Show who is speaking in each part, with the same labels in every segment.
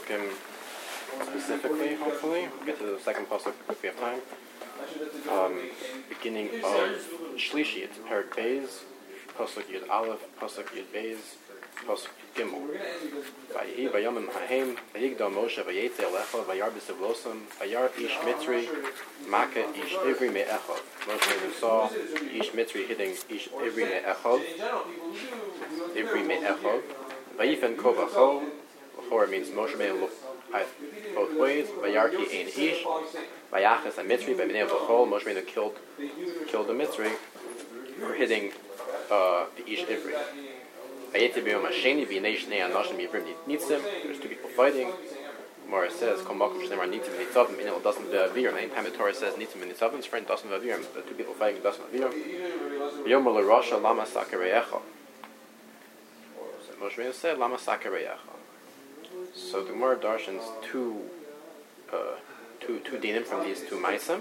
Speaker 1: pasukim specifically, hopefully. We'll get to the second pasuk if we have time. Beginning of Shlishi, it's Perek Beis, pasuk Yud Aleph, pasuk Yud Beis, pasuk Yud Gimel. Vayehi vayomim hahem, vayigdal Moshe vayetze alecha, vayar b'sivlosam, vayar ish mitzri, maka ish ivri me'echov. Moshe saw ish mitzri hitting ish ivri me'echov, ivri me'echov. Vayifen kol v'chol, v'chor means Moshe may look both ways. Vayarki ein ish, vayachas a mitzri, v'bnei v'chol, Moshe may killed the mitzri for hitting the ish ivri. There's two people fighting. Gemara says, anytime the Torah says nitzim and nitzavim, it's friend doesn't v'avirim. The two people fighting doesn't v'avirim. Yomer l'rasha lama sakareyecha. So Moshe Rabbeinu said lama sakareyecha. So the Gemara darshans two dinim from these two ma'asim.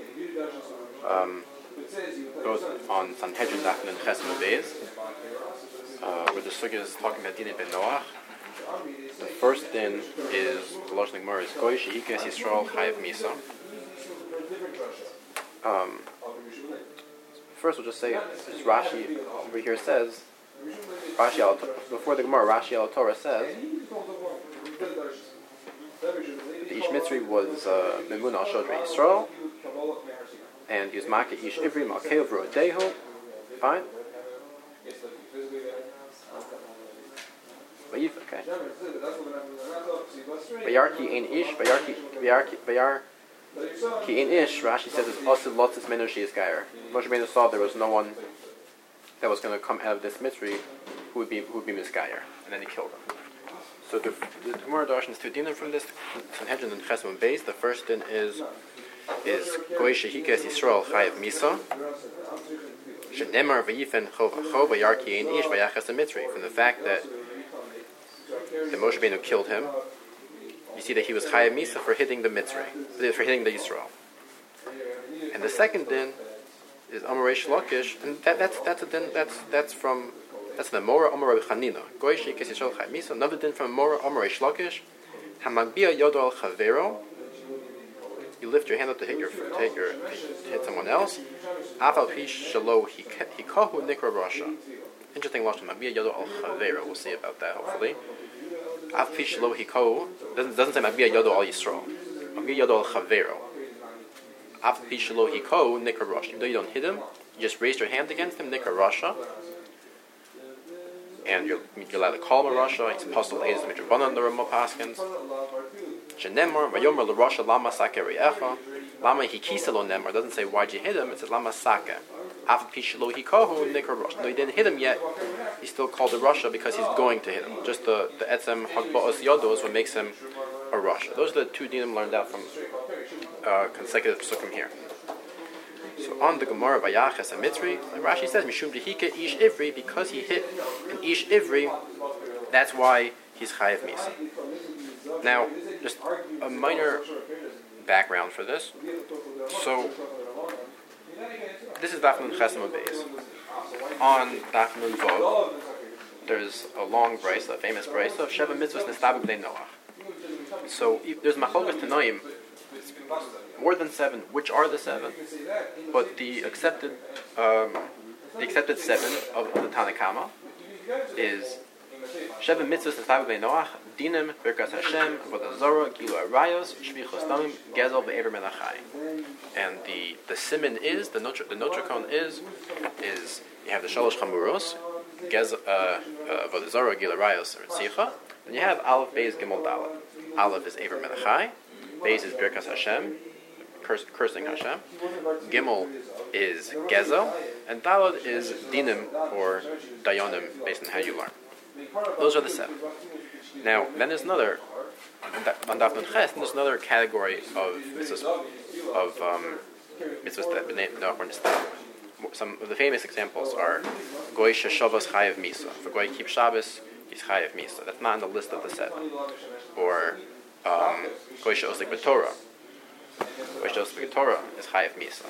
Speaker 1: Both on Sanhedrin Daf and Chesed Beis. Where the sugya is talking about Dinei ben Noach. The first din is the Lashon Gemara is Goy she'ikes Yisrael chayav misa. First, we'll just say, as Rashi over here says, before the Gemara, Rashi al Torah says the Ish Mitzri was Memun al Shodrei Yisrael, and he was Maka Ish Ivri Malkei V'ro Dehu. Fine. Okay. Vayarki ein ish, vayarki ein ish. Rashi says it's asid lotzis menoshi isgayer. Moshe Rabbeinu saw there was no one that was going to come out of this mitzri who would be misgayer, and then he killed him. So the Gemara darshan is two dinim from this Sanhedrin and Chesed Beis. The first din is goy shehikes Yisrael chayav misa. Shenemar vayifen chov achov vayarki ein ish vayachas a mitzri. From the fact that Moshe Rabbeinu killed him, you see that he was chayav misa for hitting the mitzri, for hitting the Yisrael. And the second din is Amar Reish Lakish, and that's the Mora Amar Rabbi Chanina. Goy sheikes Yisrael chayav misa. Another din from Mora Amar Reish Lakish. Hamagbia yodo al chavero. You lift your hand up to hit someone else. Afal pish shalo hikahu nikra rasha. Interesting lashon. Magbia yodo al chavero. We'll see about that hopefully. Af pish shalo hikahu doesn't say magbia yodo al Yisrael. Magbia yodo al chavero. Af pish shalo hikahu nikra rasha. Even though you don't hit him, you just raise your hand against him nikra rasha. And you're allowed to call him a rasha. He's apostle Eis Midrabanan, the Ramah Paskins. Shenemar vayomer l'rasha lama sakereyecha. Lama hikisa lo nemar. Doesn't say why'd you hit him. It says lama sake. Af pishlo hikahu nikra rasha. No, he didn't hit him yet. He's still called a rasha because he's going to hit him. Just the etzem hagba'os yodo is what makes him a rasha. Those are the two dinim learned out from consecutive psukim here. So on the Gemara Vayaches a Mitzri, like Rashi says, Mishum dehika ish ivri, because he hit an ish ivri, that's why he's chayav misa. Now, just a minor background for this. So, this is Daf Nun Chesed Beis. On Daf Nun Vov, there's a long brisa, a famous brisa of Sheva Mitzvahs Nestabek Bnei Noach. So, there's Machlokes Tanoim, more than 7. Which are the 7? But the accepted 7 of the Tanakama is Sheva Mitzvahs Nestabek Bnei Noach, Dinim, Birkas Hashem, Avodah Zarah, Gilu Arayos, Shvichos Damim, Gezel ve'Ever Menachai. And the siman is, the notricon is you have the Shalosh Chamuros, Avodah Zarah, Gilu Arayos, or Tzicha. Then you have Aleph, Beis, Gimel, Dalet. Aleph is Ever Menachai, Beis is Birkas Hashem, cursing Hashem. Gimel is Gezel, and Dalet is Dinim or Dayonim, based on how you learn. Those are the 7. Now, then there's another, on Daf Nun Ches, there's another category of mitzvahs that Bnei Noach were nistabek. Some of the famous examples are Goy sheshavos chayav misa. If a Goy keeps Shabbos, he's chayav misa. That's not on the list of the 7. Or Goy she'osek b'Torah. Goy she'osek b'Torah is chayav misa.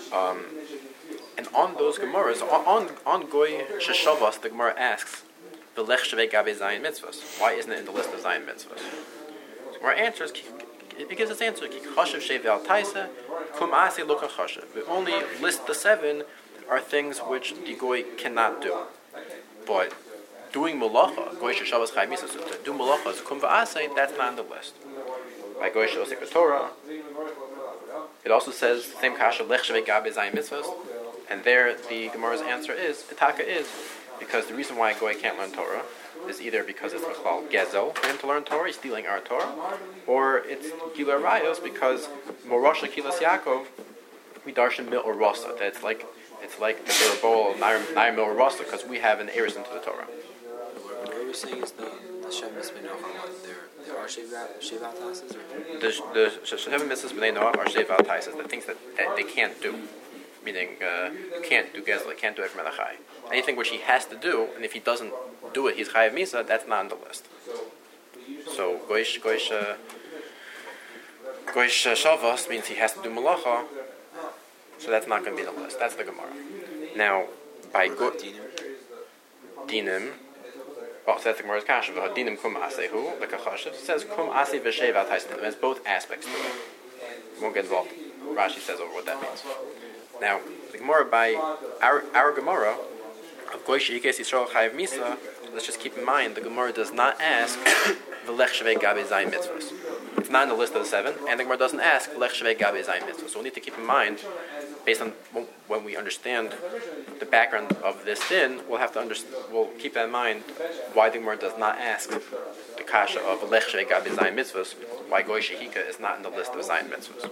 Speaker 1: And on those Gemaras, on Goy sheshavos, the Gemara asks, the lech shvei gabe zayin mitzvahs? Why isn't it in the list of zayin mitzvahs? Our answer is, it gives us answer. Ki chashav shevei al taisa, kum ase loka chashav. We only list the 7 are things which the goy cannot do. But doing malacha, goy sheshavas chayv misa, to do malacha is kum v'asei, that's not on the list. By goy shosek Torah, it also says the same kasha lech shvei gabe zayin mitzvahs, and there the Gemara's answer is, Itaka is, because the reason why a goy can't learn Torah is either because it's Mechlal Gezel for him to learn Torah, he's stealing our Torah, or it's Gila Rayos because Morosha Kilas Yaakov, we darshan mil or rasa. That it's like the Derabol Nair mil or rasa because we have an eris into the Torah.
Speaker 2: What we're saying is the Shem Mitzvah Noach, there are Shevat Tasas?
Speaker 1: The Shem Mitzvahs B'nai Noach are Shevat Tasas, the things that they can't do. Meaning, you can't do Gezel, you can't do Efer Melachai. Anything which he has to do, and if he doesn't do it, he's Chayav Misa, that's not on the list. So, Goish Shavas means he has to do Malacha, so that's not going to be on the list. That's the Gemara. Now, by Dinim, so that's the Gemara's Kasha, Dinim Kum Asehu, the Kachashiv, says Kum Ase V'Shevat Haisin. There's both aspects to it. We won't get involved. Rashi says over what that means. Now, the Gemara by our Gemara of Goish Yikes Yisrael Chayav Misa, let's just keep in mind the Gemara does not ask V'lech Shvei Gabe Zayin Mitzvahs. It's not in the list of the 7, and the Gemara doesn't ask Lech Shvei Gabe Zayin Mitzvahs. So we need to keep in mind, based on when we understand the background of this din, we'll keep that in mind why the Gemara does not ask the kasha of Lech Shvei Gabe Zayin Mitzvahs, why Goish Yikes is not in the list of Zayin Mitzvahs.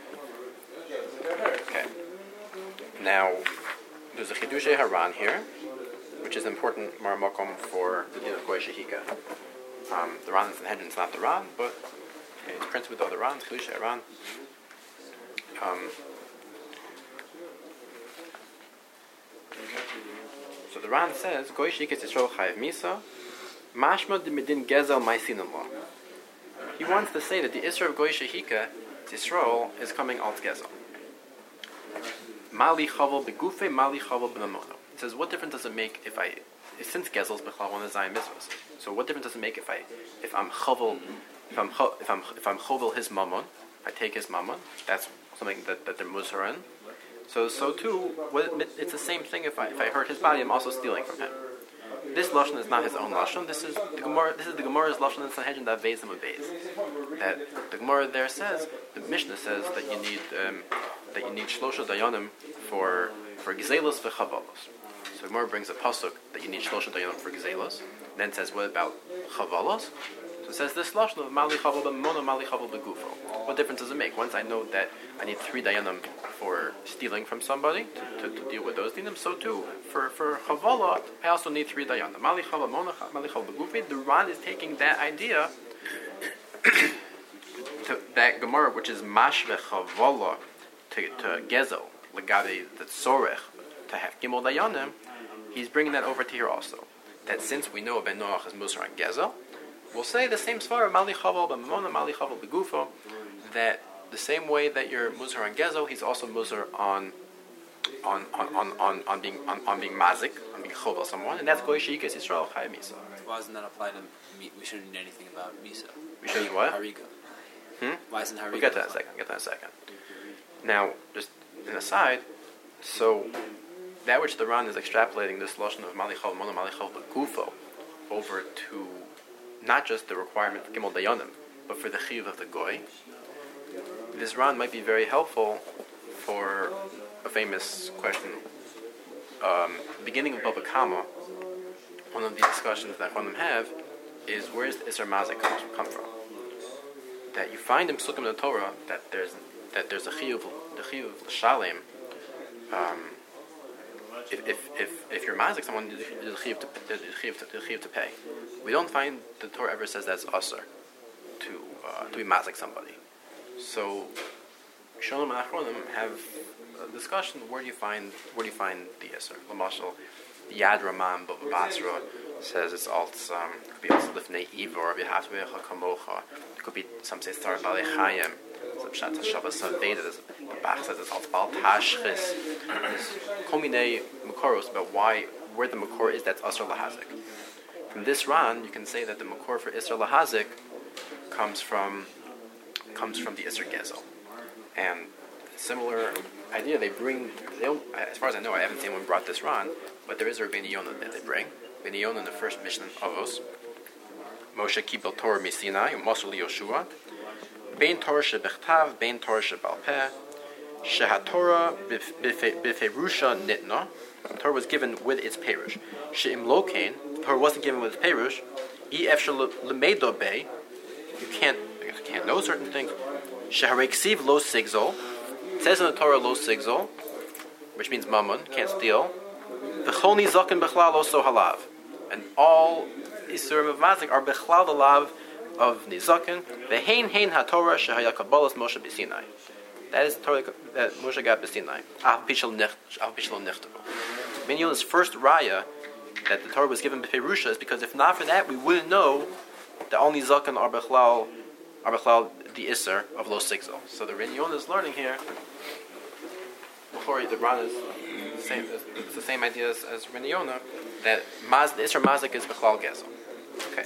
Speaker 1: Okay. Now, there's a Chidushei Haran here, which is important maramakom for the din of Goy Shehika. The Ran in Sanhedrin is not the Ran, but it's printed with the other Rans, Chidushei Haran. So the Ran says, Goy Shehika Yisrael Chayav Misa, Mashma de Medin Gezel Maisinallah. He wants to say that the Isra of Goy Shehika Yisrael is coming alt Gezel. Mali chavel begufe, mali chavel b'mamono. It says, what difference does it make since Gezel's b'chlal one of Zayin mitzvahs? So what difference does it make if I'm chovel his mammon, I take his mammon, that's something that they're muzhar in. So too, it's the same thing if I hurt his body, I'm also stealing from him. This lashon is not his own lashon. This is the Gemara's lashon in Sanhedrin that Beis and Beis. That the Gemara there says, the Mishnah says that you need shlosha dayanim for gizelos v'chavalos. So the Gemara brings a pasuk that you need shlosha dayanim for gizelos. Then says, what about chavalos? So it says this lashon of mali chaval b'mono mali chaval b'gufo. What difference does it make? Once I know that I need 3 dayanim for stealing from somebody to deal with those dinim, so too for chavala I also need 3 dayanim. Mali chaval mono mali chaval b'gufo. The Ran is taking that idea to that Gemara, which is mashve chavala to gezel legabe the tzorech to have gimel dayanim. He's bringing that over to here also. That since we know Ben Noach is musar on gezel, we'll say the same svara mali chaval b'mamona mali chaval b'gufo. That the same way that you're muzar on gezel, he's also muzar on being mazik, on being chovel someone, and that's goy sheikas Yisrael chayav misa.
Speaker 2: Why doesn't that apply to me? We shouldn't need anything about misa.
Speaker 1: We shouldn't what?
Speaker 2: Hariga. Why isn't hariga?
Speaker 1: We'll get to that in a second. Now, just an aside, so that which the Ran is extrapolating this lashon of malichal mono malichal b'gufo over to not just the requirement of gimel dayanim, but for the chiyuv of the goy. This Ran might be very helpful for a famous question. Beginning of Baba Kama, one of the discussions that Chachamim have is where does the Isser Mazik come from? That you find in Psukim in the Torah that there's a chiyuv, the chiyuv l'shalem. If you're mazik someone, there's a chiyuv to pay. We don't find the Torah ever says that's usher to be mazik somebody. So Shalom and Achronim have a discussion. Where do you find the Isser? Lamashal, the Yad Ramam Bava Basra says it's all could be also lifnei ivor v'hatvecha kamocha. It could be some say star balei chayim. Some pshat hashavas saveda. Bach says it's all bal tashchis. There's kominei makoros about where the makor is that's asur lahazik. From this Ran, you can say that the Makor for Isser Lahazik comes from the Isser Gezel. And similar idea, they don't, as far as I know, I haven't seen one brought this Ran, but there is a Rabbeinu Yonah that they bring. Rabbeinu Yonah in the first mission of Avos, Moshe Kibel Torah Misinai, Moshe Yoshua, Bein Torah Shebechtav, Bein Torah Shebal Peh, Shehatorah B'Ferusha Nitna. Torah was given with its perush. She'im Lokain, Torah wasn't given with its perush. Ef Lemedo Bei, you can't know certain things. Sheharei Ksiv Lo Sigzol, it says in the Torah Lo Sigzol, which means mammon, can't steal. V'chol Nizaken Bechlal Lo So Halav, and all Isurim of Mazik are Bechlal the Lav of Nizaken. V'hein Hein HaTorah Shehaya Kabbalas Moshe B'Sinai. That is the Torah that Moshe got B'Sinai. Av Bishal Nichtavu. Minyan's first raya that the Torah was given B'Perusha is because if not for that, we wouldn't know that only Zaken are Bechlal the Isser of Lo Sigzol. So the Minyan is learning here. Before the Ran is the same. It's the same idea as Minyan, that the Isser Mazik is Bechlal Gezel. Okay.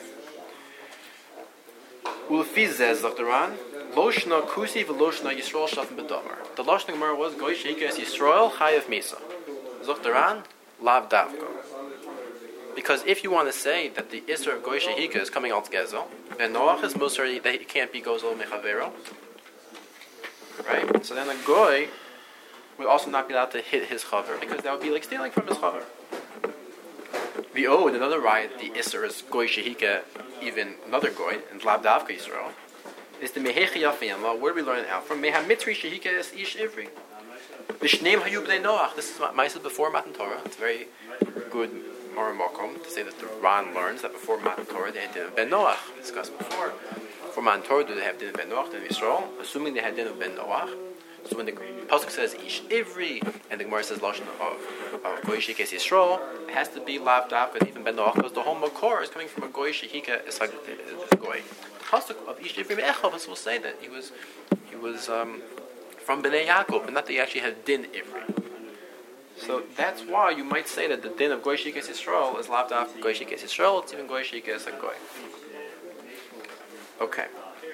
Speaker 1: Ulfizez Dr. Ran. Loshna Kusi v'Loshna Yisrael Shafim B'Domer. The Loshna Gemara was Goy Sheikas Yisrael Chayav Misa. Zoktaran Lav Davko. Because if you want to say that the Isra of Goy Shehika is coming out Gezel, then Noach is Musar that it can't be Gozel Mechavero. Right? So then a Goy would also not be allowed to hit his Chaver, because that would be like stealing from his Chaver. The in another riot, the Isra is Goy Shehika, even another Goy, and Lav Davka Yisrael. Is the Mehechi Yafiyan law. Where do we learn it out from? Meha Mitri Shehika is Ish Ivri. Vishneim Hayu B'nei Noach. This is what Ma'aseh before Matan Torah. It's very good Moramokom to say that the Ran learns that before Matan Torah they had din of Ben Noach. Discussed before. For Matan Torah, do they have din of Ben Noach, din of Yisrael? Assuming they had din of Ben Noach. So when the Pasuk says Ish Ivri and the Gemara says Lashon of Goy Shehika Yisrael, it has to be Lav Davka and even Ben Noach, because the whole Makor is coming from a Goy Shehika is like Goy. Pasuk of Ish Ivri Me'echavas will say that he was from Bnei Yaakov, and not that he actually had Din Ivri. So that's why you might say that the Din of Goy Shehika Yisrael is Lav Davka Goy Shehika Yisrael. It's even Goy Shehika as a Goy. Okay.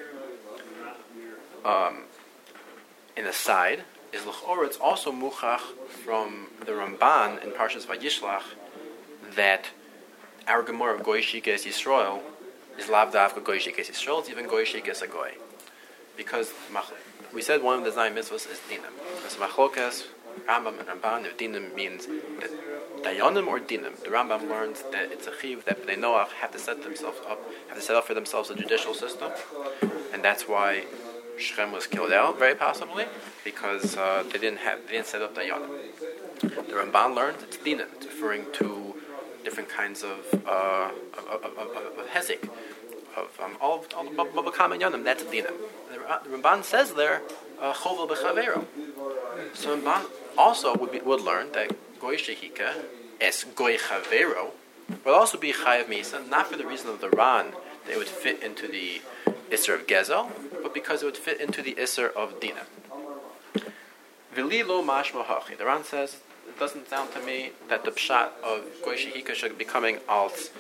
Speaker 1: In the side is L'chor. It's also Muchach from the Ramban in Parshas Vayishlach that our Gemara of Goy Shehika Yisrael is Lav Davka Goy Shehika Yisrael. It's even Goy Shehika as a Goy, because we said one of the Zayin mitzvahs is Dinam. As Machlokas, Rambam and Ramban, if Dinam means that Dayanim or Dinam. The Rambam learns that it's a chiv that Bnei Noach have to set up for themselves a judicial system, and that's why Shechem was killed out, very possibly, because they didn't set up Dayanim. The Ramban learned it's Dinam. It's referring to different kinds of hezek, of all the Baba Kama Yanim. That's Dinam. The Ramban says there Chovel B'Chavero. So Ramban also would learn that Goy Shehika es Goy Chavero would also be Chayav Misa, not for the reason of the Ran that it would fit into the Isser of Gezel, but because it would fit into the Isser of Dinam. V'li lo mashma hachi. The Ran says, it doesn't sound to me that the pshat of Goy Shehika should be coming alt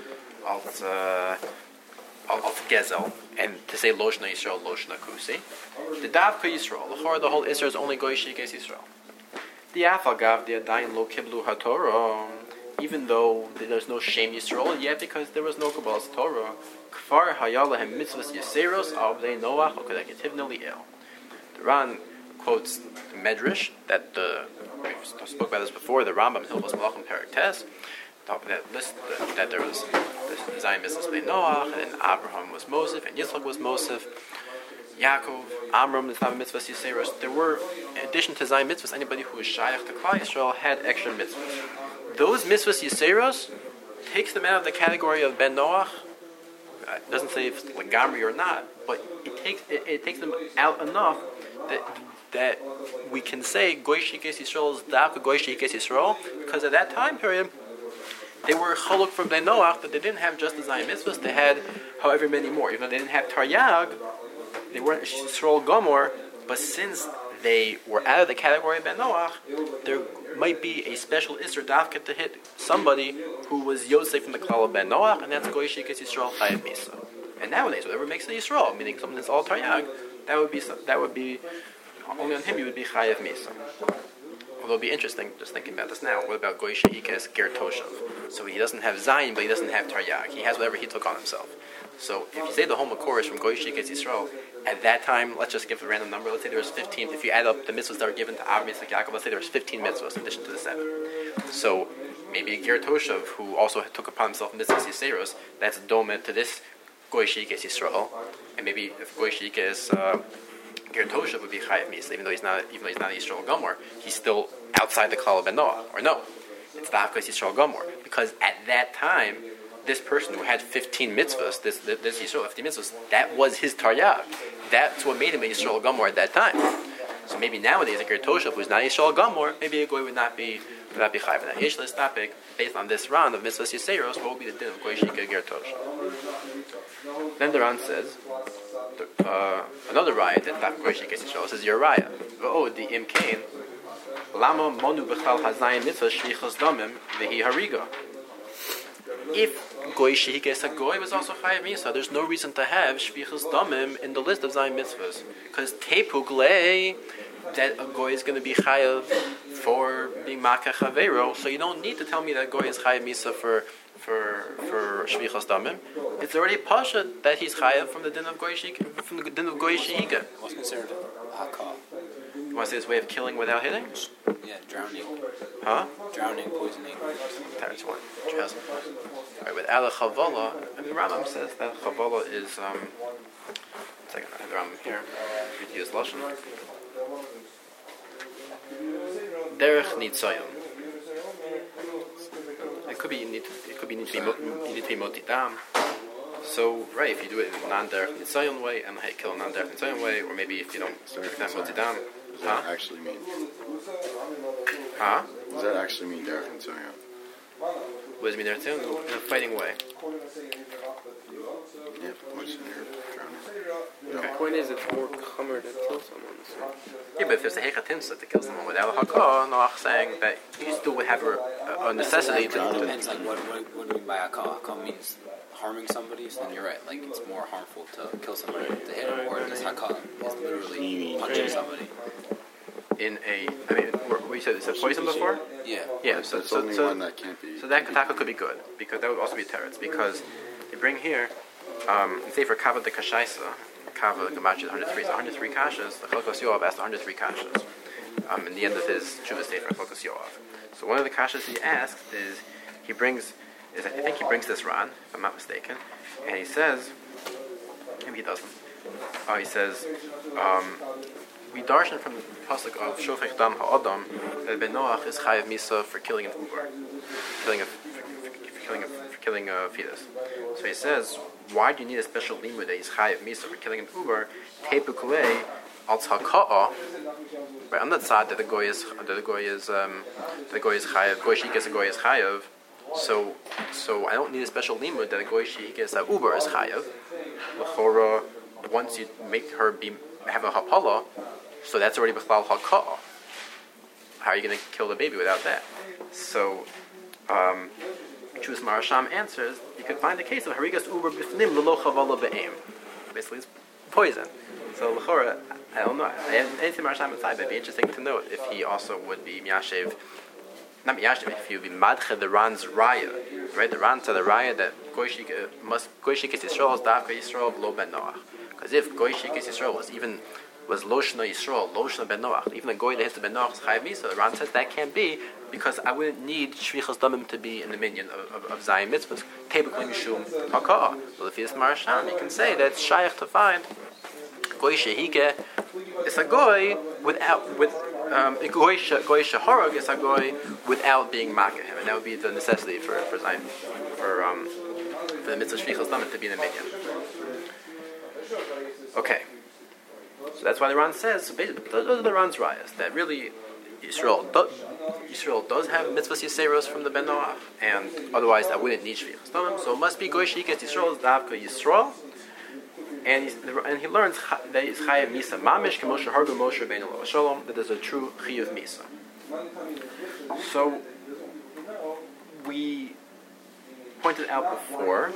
Speaker 1: Gezel, and to say Loshna Yisrael, Loshna Kusi. The Davka Yisrael, the whole Isra is only Goy Shehika Yisrael. The Afagav, the Adayin Lo Kiblu HaTorah, even though there's no shame Yisrael yet because there was no Kabbalah's Torah, Kfar Hayalahem Mitzvahs Yiseros Al Bnei Noach Okadegativna Li'el. The Ran quotes the Medrash that we spoke about this before, the Rambam Hilchos Malachim Perek Tes, that there was the Zayin Mitzvahs Bnei Noach, and Abraham was Mosef, and Yitzchak was Mosef, Yaakov, Amram, the Mitzvahs Yiseros. There were, in addition to Zayin Mitzvahs, anybody who was Shayach to Klal Yisrael had extra mitzvahs. Those Mitzvahs Yiseros takes them out of the category of Ben Noach. It doesn't say if it's Legamri or not, but it takes them out enough that we can say Goy Shehika Yisrael is Davka Goy Shehika Yisrael, because at that time period they were choluk from Ben Noach, but they didn't have just the Zayin Mitzvahs, they had however many more. Even though they didn't have Taryag, they weren't Yisrael Gomor, but since they were out of the category of Ben Noach, they're might be a special Isser Dafka to hit somebody who was Yosef from the Klal Ben Noach, and that's Goy Shikas Yisrael Chayav Misa. And nowadays, whatever makes it Yisrael, meaning something that's all Taryag, that would be only on him. He would be Chayav Misa. Although it'd be interesting just thinking about this now. What about Goy Sheikes Ger Toshav? So he doesn't have Zayin, but he doesn't have Taryag. He has whatever he took on himself. So if you say the whole Makor is from Goy Sheikes Yisrael, at that time, let's just give a random number. Let's say there was 15. If you add up the mitzvahs that were given to Av Yitzchak Yaakov, let's say there was 15 mitzvahs in addition to the 7. So maybe a Ger Toshav who also took upon himself mitzvahs Yiseros, that's dome to this Goy Sheikes Yisrael, and maybe if Goy Sheikes Ger Toshav would be Chayav Misa, even though he's not a Yisrael Gomor, he's still outside the Klal Ben Noach. Or no, it's Dafkas Yisrael Gomor, because at that time, this person who had 15 mitzvahs, this Yisrael 15 mitzvahs, that was his Taryag. That's what made him a Yisrael Gomor at that time. So maybe nowadays a Ger Toshav who's not Yisrael Gomor, maybe a Goy would not be Chayav. Now, Yesh this topic, based on this round of mitzvahs Yiseros, what would be the din of Goy Shika Ger Toshav? Then the Ran says, another raya that Daf Goy Shika Yisrael says your raya. V'od the imkain lama monu b'chal hazayim mitzvah shvichas damim v'hi hariga. If Goy Shehikes HaGoy was also Chayav Misa, there's no reason to have Shvichas Damim in the list of Zayin Mitzvahs. Because Tepuk Lei, that a Goy is going to be Chayav for being Makah Chavero, so you don't need to tell me that Goy is Chayav Misa for Shvichas Damim. It's already Pasha that he's Chayav from the din of Goy Shehikah.
Speaker 2: What's considered Hakah?
Speaker 1: You want to say this way of killing without hitting?
Speaker 2: Yeah, drowning.
Speaker 1: Huh?
Speaker 2: Drowning, poisoning.
Speaker 1: That's one. Alright, with Ala Chavala, I mean, Rambam says that Chavala is, second, I have the Rambam here. Read his Lashon. Derech Nitzayon. It could be you need to be Motidam. So, right, if you do it in non-derech Nitzayon way, and kill a non-derech Nitzayon way, or maybe if you don't that Motidam.
Speaker 3: What does that actually mean?
Speaker 1: Huh?
Speaker 3: What does that actually mean, Derek and Sonia?
Speaker 1: What does it mean there too? In a fighting way.
Speaker 3: Yeah, what's in here?
Speaker 4: The point is, it's more chomer to kill someone. So.
Speaker 1: Yeah, but if there's a hechatimsa to kill someone without a hakah, Noach saying that you still would have a necessity
Speaker 2: It depends, like, what do you mean by hakah? Hakah means harming somebody, so then you're right, like, it's more harmful to kill somebody to hit him, or this hakah is literally punching somebody. We said it's a poison before? Yeah.
Speaker 1: Yeah,
Speaker 3: so it's only one that can't be.
Speaker 1: So that kataka could be good, because that would also be teretz, because they bring here, say for Kava de Kashaisa, Kava Gamachi 103, so 103 kashas, the Chalkos Yoav asked 103 kashas, in the end of his Shuvah Sefer, Chalkos Yoav. So one of the kashas he asks is, I think he brings this Ran, if I'm not mistaken, and he says, maybe he doesn't, he says, we darshan from the pasuk of Shofech Dam Ha'adam that Ben Noach is Chayav Misa for killing an uber, killing a fetus. So he says, why do you need a special limud that he's Chayav Misa for killing an uber? Tepukulei al tzaka'a. Right on that side that the goy is Chayav, goy shikes a goy is Chayav. So I don't need a special limud that a goy shikes a uber is Chayav. L'chora, once you make her have a hapala, so that's already b'chlal haka'ah. How are you going to kill the baby without that? So, Chus Marasham answers, you could find a case of harigas uber b'fnim l'lo chavala be'em. Basically, it's poison. So, l'chora, I don't know. I haven't anything Marasham inside, but it'd be interesting to note if he also would be miyashev, not miyashev, if he would be madche the Ran's raya. Right? The Ran said the raya that goy shikes Yisrael is dafka Yisrael v'lo ben Noach. Because if goy shikes Yisrael was Loshna Yisrael, Loshna Ben Noach, even a goy that hits the Ben Noach is Chayav Misa, the Ran says that can't be, because I wouldn't need Shvichas Damim to be in the minion of Zayin Mitzvahs. Tebekli Mishum Haka'ah. Well, if he's Marasham, you can say that it's Shaykh to find Goy Shehike is a goy Goy Shehorag is a goy without being Makah him, and that would be the necessity for Zayin, for the Mitzvah Shvichas Damim to be in the minion. Okay. So that's why the Ran says, so basically, those are the Ran's rayas, that really Yisrael does have mitzvahs Yiseros from the Ben Noach, and otherwise I wouldn't need Shvichas Damim, so it must be Goy Sheikas Yisrael, Davka Yisrael, and he learns that he's Chayav Misa Mamish, K'moshe Hargu Moshe Rabbeinu Lo Shalom, that there's a true Chayav Misa. So we pointed out before,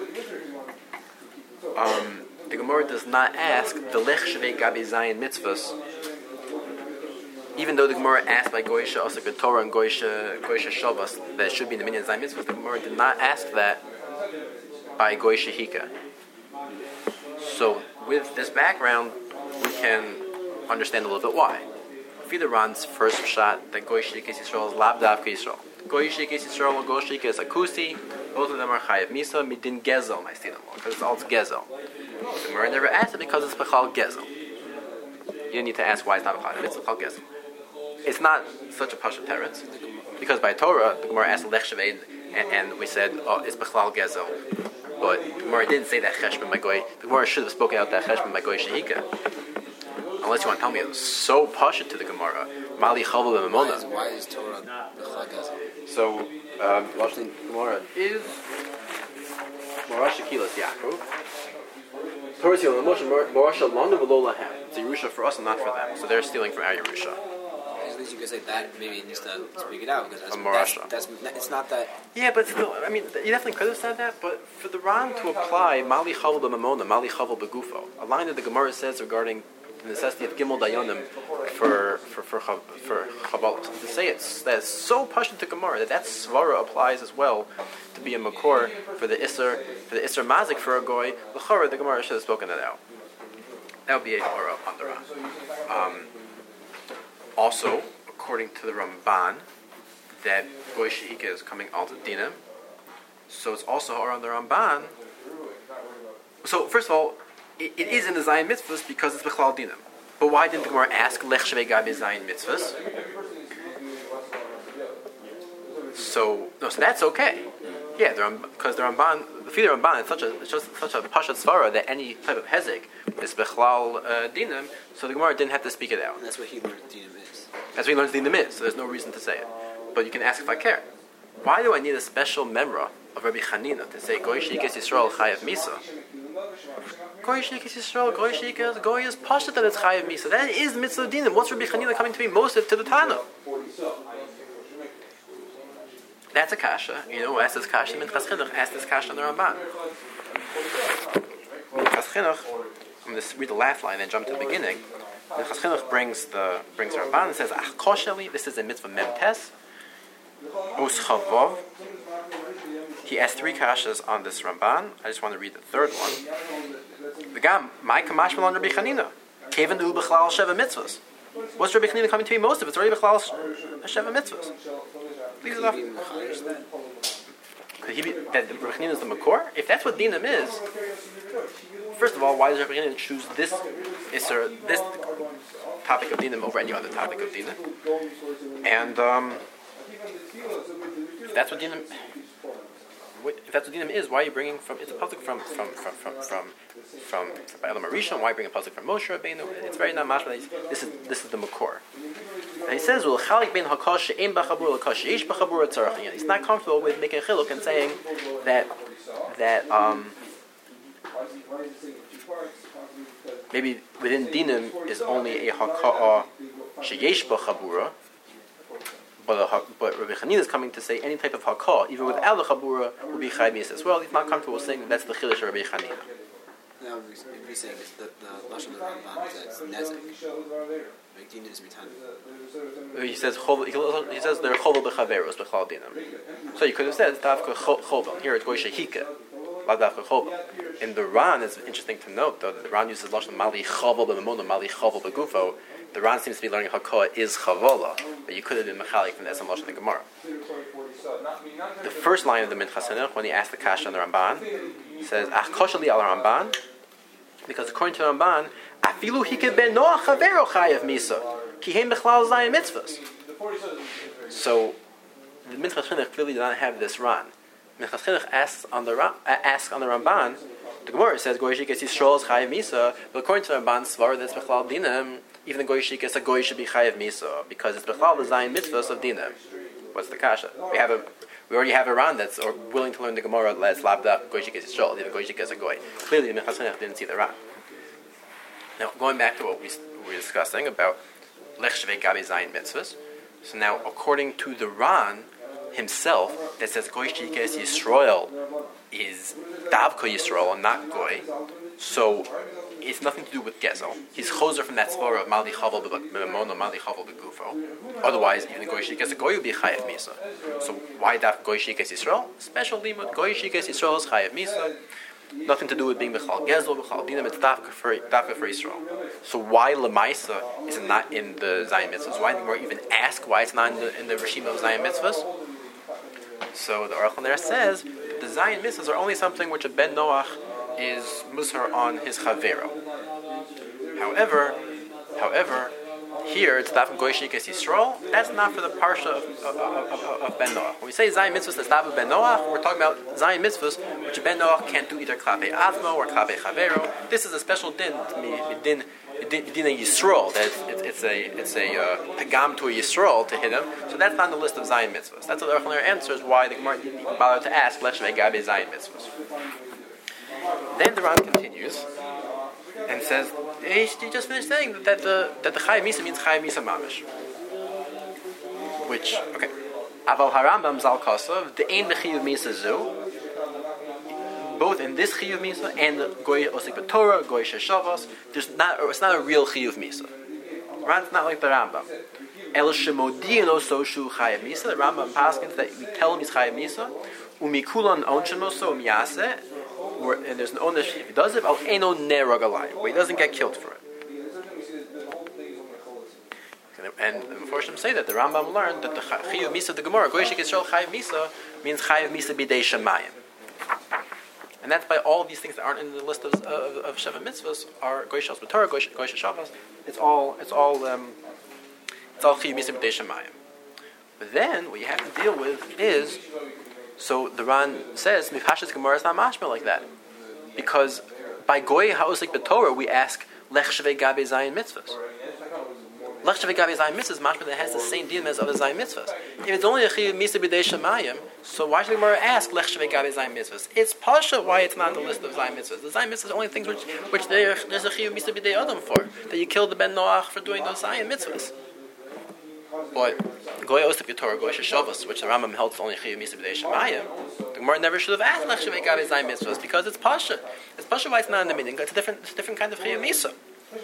Speaker 1: the Gemara does not ask the Lech Shvei Gabi Zayin mitzvahs, even though the Gemara asked by Goyisha Osaka Torah and Goyisha Shavas that it should be in the minyan Zayin mitzvahs. The Gemara did not ask that by Goyisha Hika. So with this background, we can understand a little bit why. Fida Ran's first shot that Goyisha Hika Yisrael is Lab Dav Yisrael. Goyisha Hika Yisrael and Goyisha Hika is Akusi. Both of them are Chayav Misa Midin Gezel, my student law, because it's all Gezel. The Gemara never asked it because it's Bechal Gezel. You didn't need to ask why it's not Bechal, it's Bechal Gezel. It's not such a Pasha Teretz, because by Torah, the Gemara asked Lech Shevei, and we said, oh, it's Bechal Gezel. But the Gemara didn't say that Cheshbon by Goy. The Gemara should have spoken out that Cheshbon by Goy Shehika. Unless you want to tell me it was so Pasha to the Gemara. Mali Chavel B'Mamona.
Speaker 2: Why is Torah Bechal Gezel?
Speaker 1: So, Lashon Gemara is Morasha Kilas Yaakov. Torah Seal and Moshe Morasha Lanu V'Lo Lahem. It's a Yerusha for us and not for them. So they're stealing from our Yerusha.
Speaker 2: At least you could say that maybe needs to speak it out because that's it's not that.
Speaker 1: Yeah, but still, I mean, you definitely could have said that. But for the Ran to apply Mali Chavel B'Mamona, Mali Chavel B'Gufo, a line that the Gemara says regarding the necessity of Gimel Dayanim for Chavalos, to say that's so passionate to Gemara that svara applies as well to be a makor for the Isser Mazik for a goy. L'chara, the Gemara should have spoken that out. That would be a Gemara on the Ran. Also, according to the Ramban, that goy shehika is coming al to dinim. So it's also on the Ramban. So first of all, it is in the Zayin mitzvahs because it's Bechlal Dinam. But why didn't the Gemara ask Lech Shvei Gabi Zayin mitzvahs? So that's okay. Yeah, because the Ramban, the Ramban is such a pashat svara that any type of hezek is Bechlal Dinam. So the Gemara didn't have to speak it out.
Speaker 2: And that's what he learned Dinam is.
Speaker 1: That's what he learns Dinam is. So there's no reason to say it. But you can ask if I care. Why do I need a special memra of Rabbi Chanina to say Goy Sheikas Yisrael Chayav Misa? Goy Sheikas Yisrael, Goy Sheikas, Goy is pashat that it's Chayav Misa. That is mitzvah dinim. What's Rabbi Chanina coming to be mosif to the Tana? That's a kasha. You know, ask this kasha. Minchas Chinuch asked this kasha on the Ramban. Minchas Chinuch. I'm going to read the last line and jump to the beginning. Minchas Chinuch brings the Ramban and says, "Ach kosheli." This is a mitzvah memtes. Us Chavov. He asked three kashas on this Ramban. I just want to read the third one. The Gam, my kamash malon Rabbi Chanina. Kevan u b'chlal sheva mitzvahs. What's Rabbi Chanina coming to be most of? It's already b'chlal sheva mitzvahs. Please enough. Could he be that Rabbi Chanina is the makor? If that's what dinam is, first of all, why does Rabbi Chanina choose this topic of dinam over any other topic of dinam? And if that's what dinam. If that's what dinam is, why are you bringing from? It's a pasuk from Ba'alam Arishon. Why bring a pasuk from Moshe Rabbeinu? It's very not mashma. This is the makor. And he says, "Well, chalik ben hakash she'em b'chabur l'kash she'ish b'chabur tzarach." He's not comfortable with making a chiluk and saying that maybe within dinam is only a haka'ah she'yesh b'chabura. But Rabbi Chanina is coming to say any type of hakah, even without the chabura, will be chayv misa as well. He's not comfortable saying that that's the chiddush of Rabbi Chanina.
Speaker 2: Now we say this, the lashon of the Ramban is that it's nezek. Like dinam is mitan.
Speaker 1: He says they're chovel b'chaveros b'chlal dinam. So you could have said dafka chovel. Here it's goy shehika, la dafka chovel. In the Ran, it's interesting to note though that the Ran uses lashon mali chovel b'mamona, mali chovel b'gufo. The Ran seems to be learning Hakoah is Chavola, but you could have been Mechalik from the Esam Lashon the Gemara. The first line of the Minchas Chinuch, when he asked the Kasha on the Ramban, says, Ach koshali al Ramban, because according to the Ramban, Afilu hike ben Noach Chavero Chayav Misa, ki heim bechlal zayin mitzvahs. So, the Minchas Chinuch clearly did not have this Ran. Minchas Chinuch asks on the Ramban, the Gemara says, Goy Sheikas Yisrael is Chayav Misa, but according to the Ramban, Svar that's Bechlal Dinam, even the goy shikas, a goy should be chayav misa because it's bechlal the zayin mitzvahs of dinam. What's the kasha? We already have a Ran that's willing to learn the Gemara. Let's labda goy shikas yisrael. Even goy shikas a goy. Clearly, the Minchas Chinuch didn't see the Ran. Now, going back to what we were discussing about lech shvei gabi zayin mitzvahs, So now, according to the Ran himself, that says Goy Shikes Yisrael is Davka Yisrael and not Goy, so it's nothing to do with Gezel. He's choser from that svara of Mali Chaval B'Mamono, Mali Chaval B'Gufo. Otherwise, even Goy Shikes a Goy would be Chayav Misa. So why Daf Goy Shikes Yisrael? Special limud Goy Shikes Yisrael is Chayav Misa. Nothing to do with being B'chal Gezel, B'chal Dinam. It's Dafka for Yisrael. So why Lemaisa is it not in the Zayin Mitzvahs? Why did we even ask why it's not in the Rishima of Zayin Mitzvahs? So the Aruch there says the Zayin Mitzvahs are only something which a Ben Noach is musar on his chavero. However, here it's Daf Goy Shikes Yisrael. That's not for the parsha of Ben Noach. When we say Zayin Mitzvahs that's Daf Ben Noach, we're talking about Zayin Mitzvahs which a Ben Noach can't do either Klape Azmo or Klape Chavero. This is a special din, din Yisrael. That it's a pagam to a Yisrael to hit him. So that's not on the list of Zayin Mitzvahs. That's what the Aruch answers why the Gemara didn't even bother to ask Leshvei Gabe Zayin Mitzvahs. Then the Ran continues and says, he just finished saying that the Chayav Misa means Chayav Misa Mamish. Which, okay. Aval Harambam Zal Kosov, the Ein B'Chiyuv Misa Zu, both in this Chiyuv Misa and the Goy Osik B'Torah, Goy Sheshavos, it's not a real Chiyuv Misa. Ran's not like the Rambam. El Shemodian Oso Shu Chayav Misa, the Rambam paskins that we tell him he's Chayav Misa, Umikulan Onshenoso Miyase, and there's an ownership if he does it, where he doesn't get killed for it. And the Mephoshim say that the Rambam learned that the Chiyuv Misa of the Gemara, Goy Shikes Yisrael Chayav Misa, means Chayav Misa B'dei Shemayim. And that's by all these things that aren't in the list of Sheva Mitzvahs are Goy Shas B'Torah, Goy Sheshavos. It's all Chiyuv Misa B'dei Shemayim. But then what you have to deal with is, so the Ran says Mifhash's Gemara is not mashma like that, because by Goy Ha'osik B'Torah we ask Lech Shvei Gabe Zayin Mitzvahs. Lech Shvei Gabe Zayin Mitzvahs mashma that has the same din as other Zayin Mitzvahs. If it's only a Chiyuv Misa B'dei Shemayim, so why should the Gemara ask Lech Shvei Gabe Zayin Mitzvahs? It's pasha why it's not on the list of Zayin Mitzvahs. The Zayin Mitzvahs are only things which there's a Chiyuv Misa B'dei Adam for, that you kill the Ben Noach for doing those Zayin Mitzvahs. But Goy Osik B'Torah, Goy Sheshavos, which the Rambam held is only Chiyuv Misa B'dei Shemayim, the Gemara never should have asked Lech Shvei Gabe Zayin Mitzvahs because it's pasha. It's pasha why it's not in the meaning. It's a different kind of Chiyuv Misa.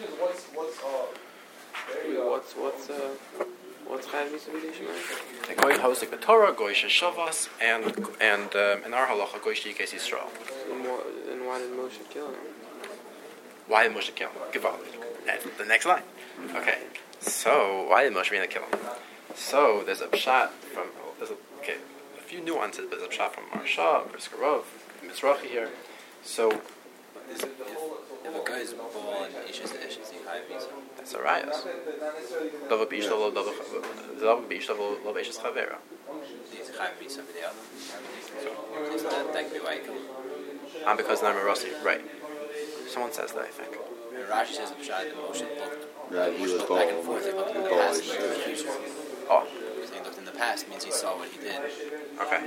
Speaker 4: What's Chayav Misa B'dei Shemayim?
Speaker 1: Goy Osik B'Torah, Goy Sheshavos, and in our halacha Goy Shikes Yisrael.
Speaker 4: And why did Moshe kill him?
Speaker 1: Why did Moshe kill him? That's the next line. Okay. So, why did Moshe Rabbeinu kill him? So, there's a pshat from, a few nuances, but there's a pshat from Marsha, Brisker Rov, Mizrahi here. So,
Speaker 2: if a guy is born and issues the issues, he Chayav Misa.
Speaker 1: That's a rayas. Dava b'ishtav lo b'ishes chavera.
Speaker 2: He's Chayav Misa B'dei Adam. So, that could be why he killed him.
Speaker 1: Because I'm a Rossi, right. Someone says that, I think.
Speaker 2: And Rashi says the pshat that Moshe looked.
Speaker 3: That he was
Speaker 2: Back and forth, he looked in the past, he looked in the future.
Speaker 1: Oh.
Speaker 2: Because he looked in the past means he saw what he did.
Speaker 1: Okay.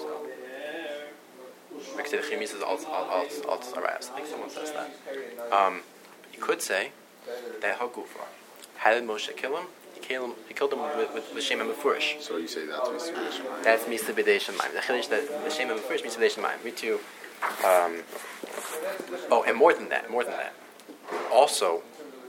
Speaker 1: Because the Chimis is also Arayas. I think someone says that. You could say that Hagufa. How did Moshe kill him? He killed him with Shem and Mefurish.
Speaker 3: So you say that's Misa B'dei Shemayim.
Speaker 1: That's Misa B'dei Shemayim. The Chiddush that the Shem and Mefurish Misa B'dei Shemayim. Me too. And more than that. Also,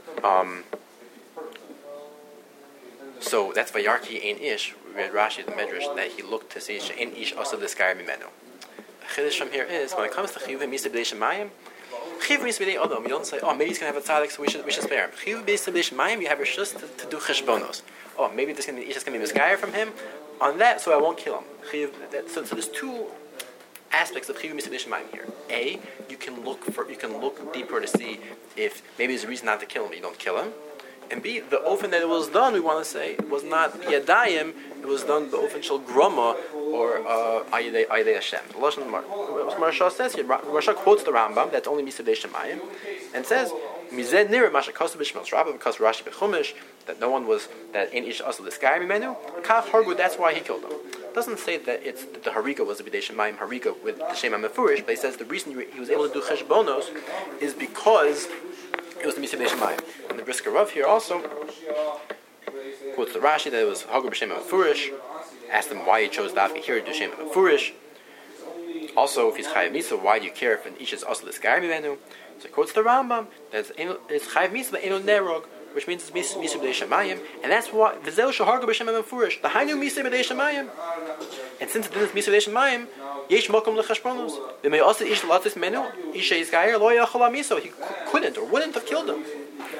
Speaker 1: so that's Vayarki Ein Ish. We read Rashi the Medrash that he looked to see Ein Ish also the Sky Mimenu. The Chiddush from here is when it comes to Chiyuv Misa B'dei Shemayim, Chiyuv Misa B'dei Adam. You don't say, maybe he's going to have a tzaddik, so we should spare him. Chiyuv Misa B'dei Shemayim, you have Rishus to do cheshbonos. Maybe this is just going to be misguided from him on that, so I won't kill him. So there's two aspects of Chiyuv Misa B'dei Shemayim here. A, you can look deeper to see if maybe there's a reason not to kill him, but you don't kill him. And B, the ofen that it was done, we want to say, was not Yadayim, it was done the ofen shel Groma, or Ayidei Hashem. The Lashon Marsha says here, Marsha quotes the Rambam, that's only Misa B'dei Shemayim, and says, Mizeh nir Masha Kosa B'Shmos Rabbah, because Rashi B'Chumash, that no one was, that in Ish also the sky Mimenu, Kach Hargu, that's why he killed him. It doesn't say that the Harika was a B'dei Shemayim Harika with the Shem HaMefurish, but he says the reason he was able to do Cheshbonos is because it was the Misa B'dei Shemayim. And the Brisker Rav here also quotes the Rashi that it was Hagar b'Shem Mefurish. Asked him why he chose Dafka here to do Shem Mefurish. Also, if he's Chayav Misa, why do you care if an Ish is also l'sgar mimenu? So he quotes the Rambam that it's Chayav Misa but Eno Nerog, which means it's Misa b'Dei Shemayim, and that's why V'zeu Shaharga b'Shem Mefurish. The Hainu Misa b'Dei Shemayim, and since it is Misa b'Dei Shemayim, Yesh Mokum lechashbonos. They may also Ish latis menu Isha is Gayer lo yachol Miso. He couldn't or wouldn't have killed him.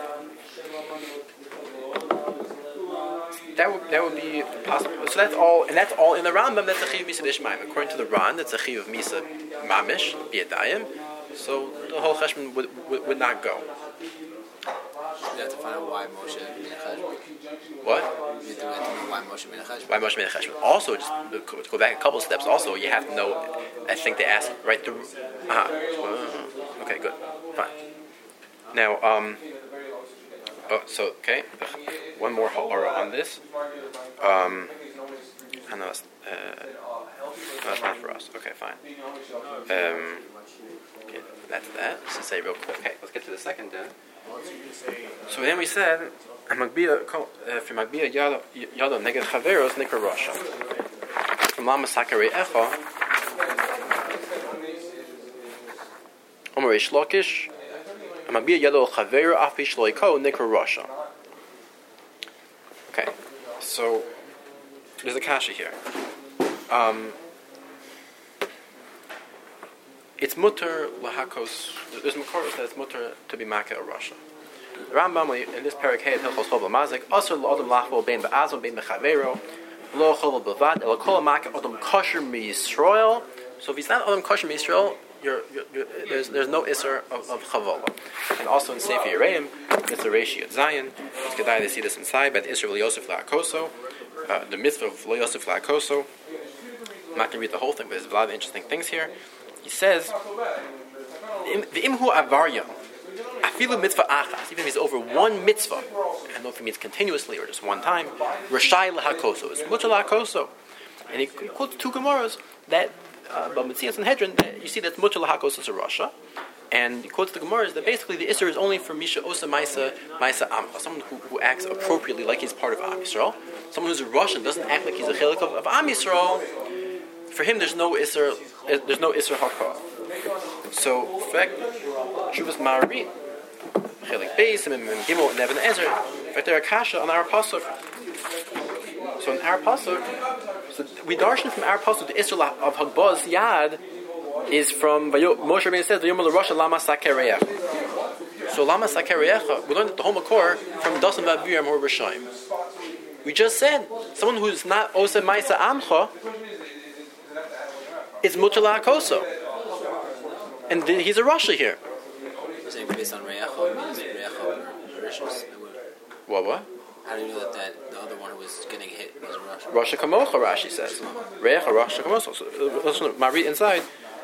Speaker 1: That would be possible. So that's all in the Rambam. That's a chiyuv misa b'ishmayim. According to the Ran, that's a chiyuv misa mamish b'yadayim. So the whole cheshbon would not go.
Speaker 2: You have to find out why Moshe made a cheshbon.
Speaker 1: What?
Speaker 2: You have to know why Moshe made a cheshbon.
Speaker 1: Why Moshe made a cheshbon? Also, just to go back a couple of steps. Also, you have to know. I think they asked right the. Okay, good, fine. Now, okay, one more horror on this. I know that's not for us. Okay, fine. Okay, that's that. Let's just say real quick. Okay, let's get to the second. So then we said, if Magbiya Yado Neged Chaveros Nikra Rasha. From Lama Sakari Echa, Omer Ish Lakish. Okay, so there's a kasha here. It's mutter lahakos. There's makoros that it's mutter to be makeh or rasha. The Rambam in this parak hey Hilchos Chol Mazik also l'odom lachvol bein ba'azon bein b'chavero lo chol b'vad el kol makeh odom kosher miYisrael. So if he's not odom kosher miYisrael, there's no isser of chavola. And also in Sefer Yereim, it's a ratio of Zion. It's Kedai to see this inside, but the isser of Lo Yosef La'akoso, the mitzvah of Lo Yosef La'akoso. I'm not going to read the whole thing, but there's a lot of interesting things here. He says, the imhu avarya, afilu mitzvah achas, even if he's over one mitzvah, I don't know if he means continuously or just one time, Rashai La'akoso, it's mutter La'akoso. And he quotes two Gemaras that but Metzias and Hedron, you see that mutter lahakos is a rasha, and he quotes the Gemaras that basically the isser is only for misha osa maisa amcha, someone who acts appropriately like he's part of Am Yisrael. Someone who's a Russian doesn't act like he's a chelik of Am Yisrael. For him, there's no isser hakah. So, in fact, Shuvas Ma'arin, chelik beis and Gimel and Even Ezer, in fact, they're a kasha on our pasuk. So in our pasuk. So we darshan from our pasuk the Isra of Hagbaz Yad is from Moshe Rabbeinu says Vayomar LaRasha Lama Sakereach. So Lama Sakereach, we learned the whole makor from Dasan V'Aviram or Rishayim. We just said someone who's not Osa Maisa Amcha is Mutter La'akoso, and he's a Rasha here.
Speaker 2: Saying based on Re'echa means Re'echa or Rishos.
Speaker 1: What?
Speaker 2: How do you know that the other one who was getting hit was a Rasha?
Speaker 1: Rasha Kamocha, Rashi says. Re'echa, Rasha Kamocha. So listen, Mari inside.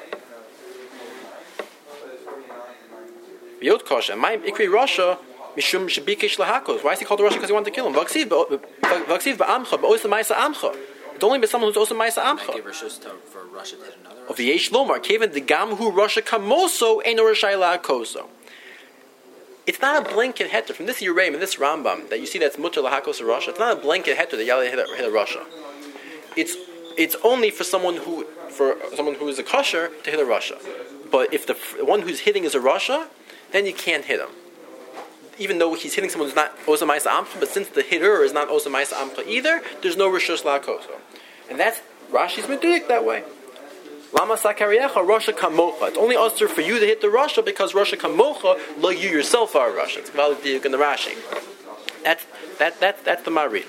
Speaker 1: Yod Kosha, Maim Ikri Rasha, Mishum Shabikish Lahakos. Why is he called Rasha? Because he wanted to kill him. Vaksiv ba'amcha, ba'osa ma'isa amcha. It's only by someone who's also ma'isa amcha.
Speaker 2: I give Rishos for Rasha to hit another.
Speaker 1: Of Yesh Lomar, Kevin the Gamhu Rasha Kamoso, Eino Rashai La'akoso. It's not a blanket heter. From this Yereim and this Rambam that you see that's mutter lahakos a rasha. It's not a blanket heter that yalla hit a rasha. It's only for someone who is a kosher to hit a rasha. But if the one who's hitting is a rasha, then you can't hit him. Even though he's hitting someone who's not osa ma'isa amcha, but since the hitter is not osa ma'isa amcha either, there's no rishus la'akoso. And that's Rashi's medudik that way. Lama Sakariecha Rasha Kamocha. It's only usher for you to hit the Rasha because Rasha Kamocha, like you yourself are a Rasha. It's valid in the Rashi. That's the Mari.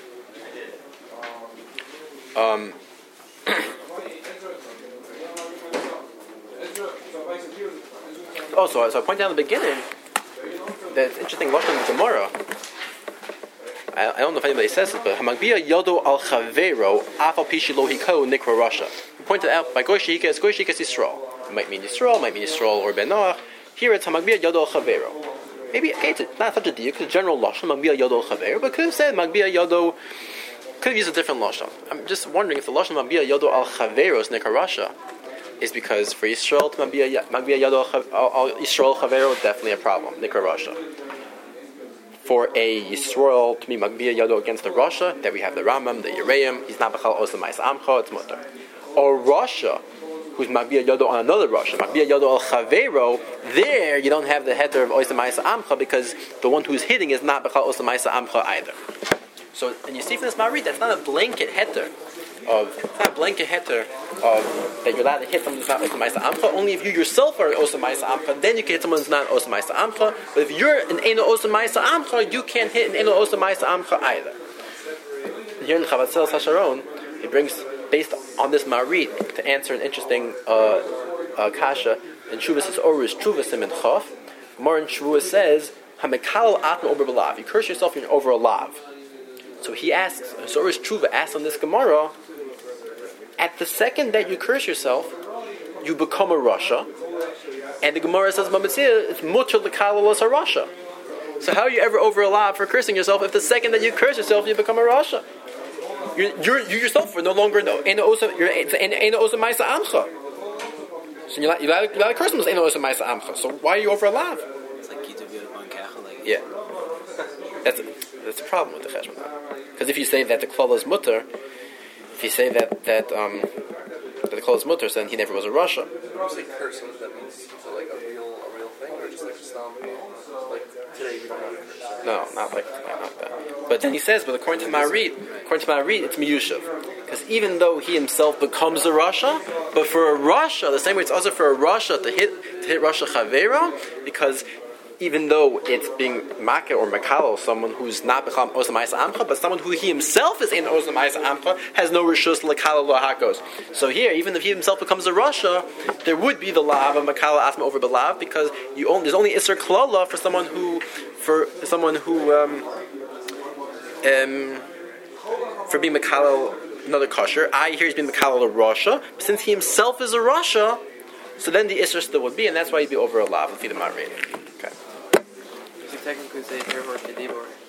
Speaker 1: So I pointed out in the beginning that it's interesting lashon in the Gemara. I don't know if anybody says it, but Hamagbiya Yodo al Chavero Afal Pishi Lo Hiko Nikra Rasha. Pointed out by Goyshika Yisrael. It might mean Yisrael or Ben Noach. Here it's Hamagbiya Yodo al Chavero. Maybe it's not such a deal, because general lashon Magbiya Yodo al Chavero, but could have said Magbiya Yodo. Could have used a different lashon. I'm just wondering if the lashon Magbiya Yodo al Chavero is Nikra Rasha is because for Yisrael to Magbiya Yodo al Yisrael Chavero definitely a problem Nikra Rasha. for a Yisrael to be Magbiya Yado against the Rasha, that we have the Rambam, the Yereim, he's not Bechal Osa Ma'isa Amcha, it's Mutter. Or Rasha, who's Magbiya Yado on another Rasha, Magbiya Yado al Chavero, there you don't have the heter of Osa Ma'isa Amcha because the one who's hitting is not Bechal Osa Ma'isa Amcha either. So, and you see from this Marit, that's not a blanket heter that you're allowed to hit someone who's not Osa Ma'isa Amcha. Only if you yourself are Osa Ma'isa Amcha, then you can hit someone who's not Osa Ma'isa Amcha. But if you're an Eino Osa Ma'isa Amcha, you can't hit an Eino Osa Ma'isa Amcha either. Here in Chavatzel Sasharon, he brings, based on this Marit, to answer an interesting kasha, in Shuvah says, Orush Shuvah Simen Chof. More in Shuvah says, Hamekal Atma Ober Belav. You curse yourself when you're over a lav. So he asks, so Orush Shuvah asks on this Gemara, at the second that you curse yourself, you become a Rasha, and the Gemara says, it's mutter l'kalalos a Rasha. So how are you ever over a lav for cursing yourself if the second that you curse yourself, you become a Rasha? You yourself are no longer in osa ma'isa amcha. So you're allowed to curse them as in osa ma'isa amcha. So why are you over a lav?
Speaker 2: It's like you do on Kachel.
Speaker 1: Yeah, that's a problem with the cheshbon. Because if you say that the klal is mutter, if you say that the klal is mutter, then he never was a Rasha.
Speaker 5: When you say curse, what does that mean? Is it like a real thing, or just like like today we don't have a curse?
Speaker 1: No, not that. But then he says, but according to Marit, it's miyushav. Because even though he himself becomes a Rasha, but for a Rasha, the same way it's also for a Rasha to hit Rasha Chavera, because even though it's being Makeh or Makalo, someone who's not Bechal Osa Ma'isa Amcha, but someone who he himself is in Osa Ma'isa Amcha, has no Rishus L'Kala L'Hakos. So here, even if he himself becomes a Rasha, there would be the Lav of Makala Asma over Belav, because there's only Isser Klala for someone who for being Makala another kosher. Here he's being Makala a Rasha. Since he himself is a Rasha, so then the Isser still would be, and that's why he'd be over a Lav, if he'd Okay.
Speaker 4: You technically say Herhor Kedibor.